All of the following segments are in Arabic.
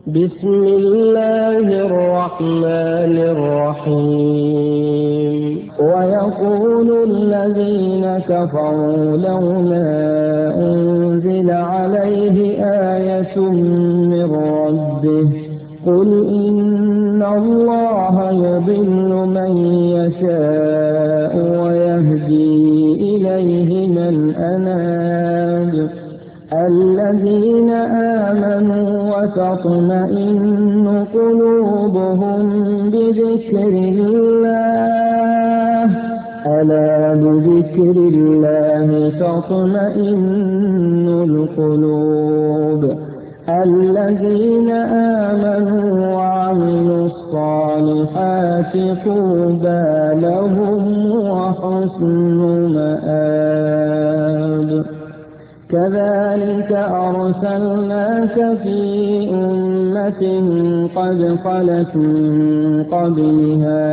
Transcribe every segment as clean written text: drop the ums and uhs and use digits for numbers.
بسم الله الرحمن الرحيم. ويقول الذين كفروا لولا أنزل عليه آية من ربه قل إن الله يضل من يشاء ويهدي إليه من أناب الذين آمنوا وتطمئن قلوبهم بذكر الله ألا بذكر الله تطمئن القلوب الذين آمنوا وعملوا الصالحات طوبى لهم وحسن مآب. كذلك أرسلناك في أمة قد خلت من قبلها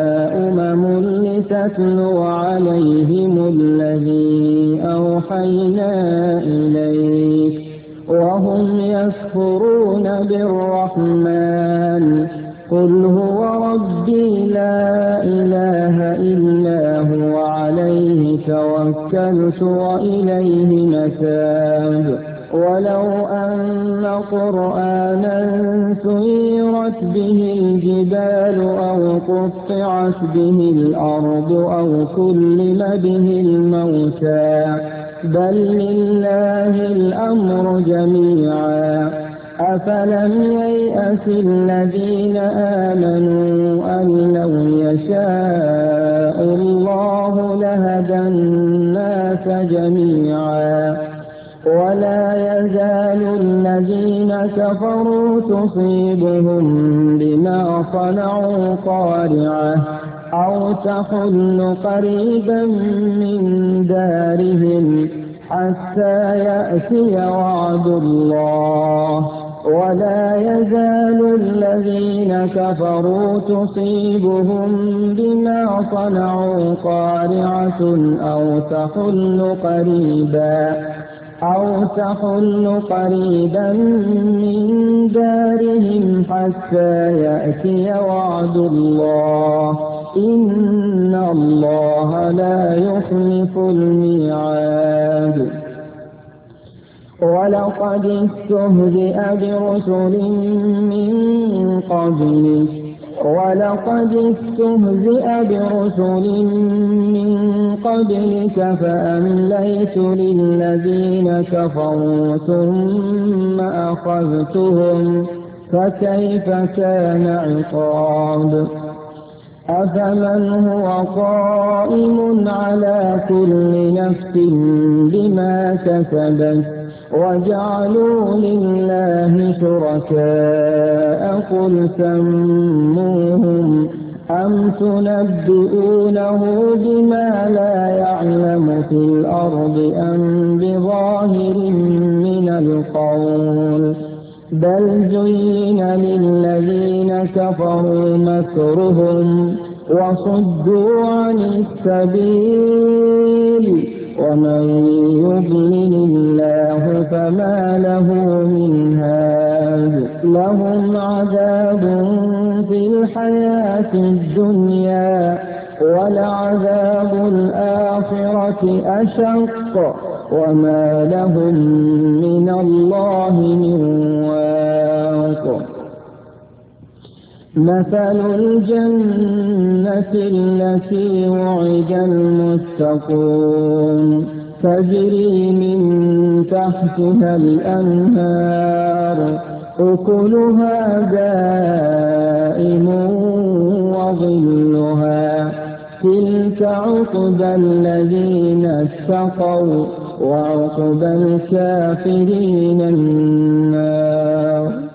لتتلو عليهم الذي أوحينا إليك وهم يكفرون بالرحمن قل هو ربي لا إله إلا هو عليه توكلت وإليه متاب. ولو أن قرآنا سيرت به الجبال أو قطعت به الأرض أو كلم به الموتى بل لله الأمر جميعا أفلم ييأس الذين آمنوا أن لو يشاء الله لهدى الناس جميعا ولا يزال الذين كفروا تصيبهم بما صنعوا قارعة أو تحل قريبا من دارهم حتى يأتي وعد الله ولا يزال الذين كفروا تصيبهم بما صنعوا قارعة أو تحل قريبا من دارهم حتى يأتي وعد الله إن الله لا يخلف الميعاد. ولقد استهزئ برسل من قبلك فأمليت للذين كفروا ثم أخذتهم فكيف كان عقاب. أفمن هو قائم على كل نفس بما كسبت وجعلوا لله شركاء قل سموهم أم تنبئونه بما لا يعلم في الأرض أم بظاهر من القول بل زين للذين كفروا مكرهم وصدوا عن السبيل ومن يضلل الله فما له من هاد لهم عذاب في الحياة الدنيا ولعذاب الآخرة أشق وما لهم من الله من واق. مثل الجنة التي وعد المتقون تجري من تحتها الأنهار أكلها دائم وظلها تلك عقبى الذين اتقوا وعقبى الكافرين النار.